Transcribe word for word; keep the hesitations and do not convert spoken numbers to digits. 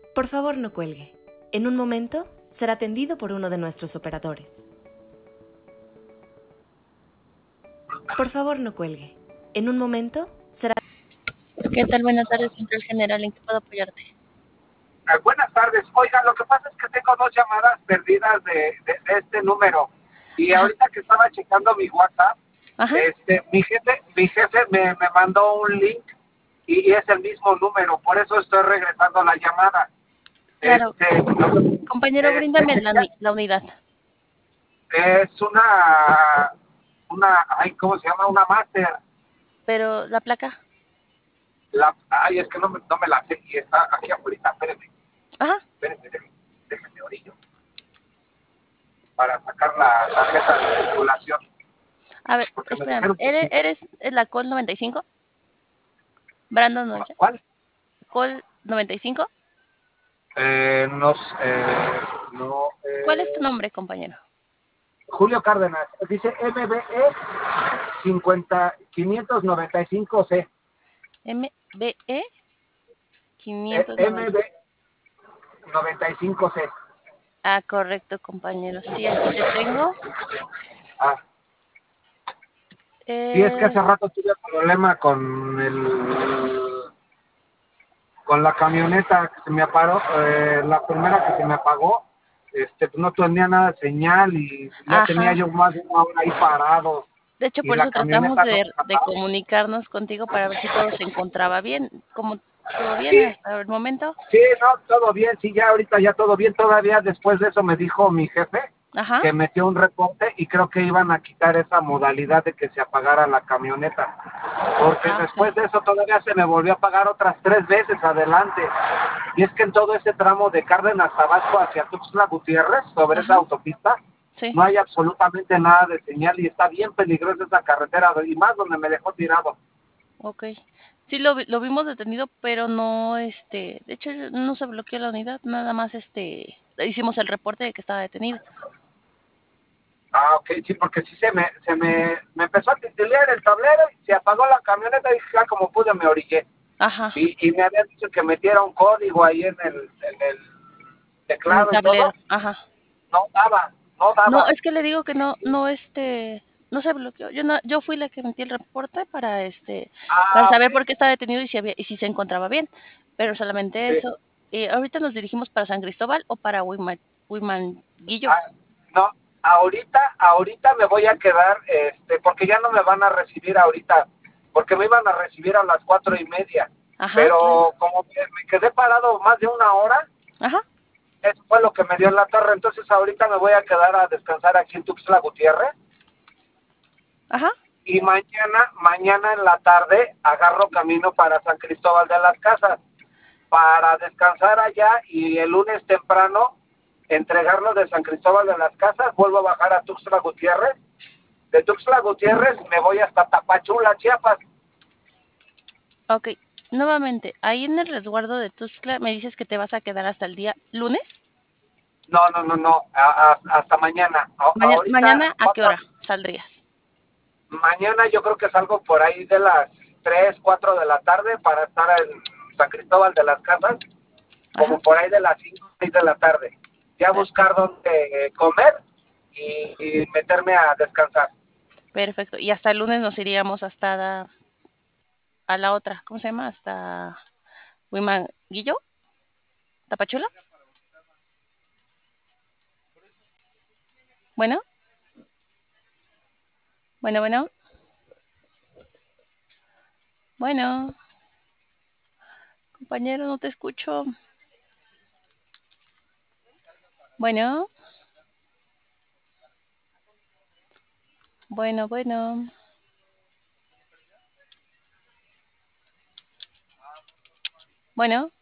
Por favor, no cuelgue. En un momento será atendido por uno de nuestros operadores. Por favor, no cuelgue. En un momento será... ¿Qué tal? Buenas tardes, Control General. ¿En qué puedo apoyarte? Eh, buenas tardes. Oiga, lo que pasa es que tengo dos llamadas perdidas de, de, de este número. Y Ajá. ahorita que estaba checando mi WhatsApp, Ajá. este, mi jefe, mi jefe me, me mandó un link y, y es el mismo número. Por eso estoy regresando la llamada. Claro. Este, lo- Compañero, este, bríndame la, quería- la unidad. es una, una, ay, ¿cómo se llama? Una máster. Pero la placa. La, ay, es que no me, no me la sé y está aquí afuera. Espérenme, Ajá. espérenme, déjenme, déjenme orillo para sacar la tarjeta de circulación. A ver, Porque me espérame. dijeron que ¿Eres, sí. eres la Col noventa y cinco? Brandon Noche. ¿Cuál? Col noventa y cinco. Eh, no, eh, no, ¿Cuál es tu eh, nombre, compañero? Julio Cárdenas. Dice M B E cincuenta quinientos noventa y cinco C. M B E Eh, quinientos noventa. M B noventa y cinco C. Ah, correcto, compañero. Sí, aquí te tengo. Ah, sí, es que Eh, hace rato tuve problema con el con la camioneta que se me apagó, eh, la primera que se me apagó, este, pues no tenía nada de señal y ya tenía ajá. yo más de una hora ahí parado De hecho, y por la eso tratamos camioneta no de, de trataba. comunicarnos contigo para ver si todo se encontraba bien. ¿Cómo todo bien Sí, hasta el momento? sí, no, todo bien, sí, ya ahorita ya todo bien, todavía después de eso me dijo mi jefe Ajá. que metió un reporte y creo que iban a quitar esa modalidad de que se apagara la camioneta, porque Ah, ok. después de eso todavía se me volvió a apagar otras tres veces adelante. Y es que en todo ese tramo de Cárdenas Tabasco hacia Tuxtla Gutiérrez, sobre esa Ajá. autopista, Sí. no hay absolutamente nada de señal y está bien peligrosa esa carretera, y más donde me dejó tirado. Ok. Sí, lo, vi- lo vimos detenido, pero no, este, de hecho, no se bloqueó la unidad, nada más, este, hicimos el reporte de que estaba detenido. Ah, ok, sí, porque sí se me, se me, me empezó a titilear el tablero y se apagó la camioneta y dije, ah, como pude me orillé. Ajá. Y, y me habían dicho que metiera un código ahí en el, en el En el teclado y tablero. todo. Ajá. No daba, no No, daba. es que le digo que no, no, este, no se bloqueó. Yo no, yo fui la que metí el reporte para, este, para Ah, ok, saber por qué estaba detenido y si había, y si se encontraba bien. Pero solamente sí. eso. Eh, ahorita nos dirigimos para San Cristóbal o para Huiman, Huimanguillo. Ah, no, ahorita, ahorita me voy a quedar, este, porque ya no me van a recibir ahorita, porque me iban a recibir a las cuatro y media, Ajá, claro. pero como que me quedé parado más de una hora, Ajá, eso fue lo que me dio en la torre, entonces ahorita me voy a quedar a descansar aquí en Tuxtla Gutiérrez, ajá. y mañana, mañana en la tarde agarro camino para San Cristóbal de las Casas, para descansar allá y el lunes temprano entregarlo de San Cristóbal de las Casas, vuelvo a bajar a Tuxtla Gutiérrez. De Tuxtla Gutiérrez me voy hasta Tapachula, Chiapas. Ok. Nuevamente, ahí en el resguardo de Tuxtla me dices que te vas a quedar hasta el día lunes. No, no, no, no, a, a, hasta mañana. A, Mañana, ahorita, mañana, ¿a qué vamos a, hora saldrías? mañana yo creo que salgo por ahí de las tres cuatro de la tarde para estar en San Cristóbal de las Casas, Ajá, como por ahí de las cinco seis de la tarde. Ya buscar perfecto. dónde comer y, y meterme a descansar. Perfecto. Y hasta el lunes nos iríamos hasta la- a la otra, ¿cómo se llama? Hasta Huimanguillo, Tapachula. Bueno, bueno, bueno, bueno, compañero, no te escucho. Bueno, bueno, bueno, bueno.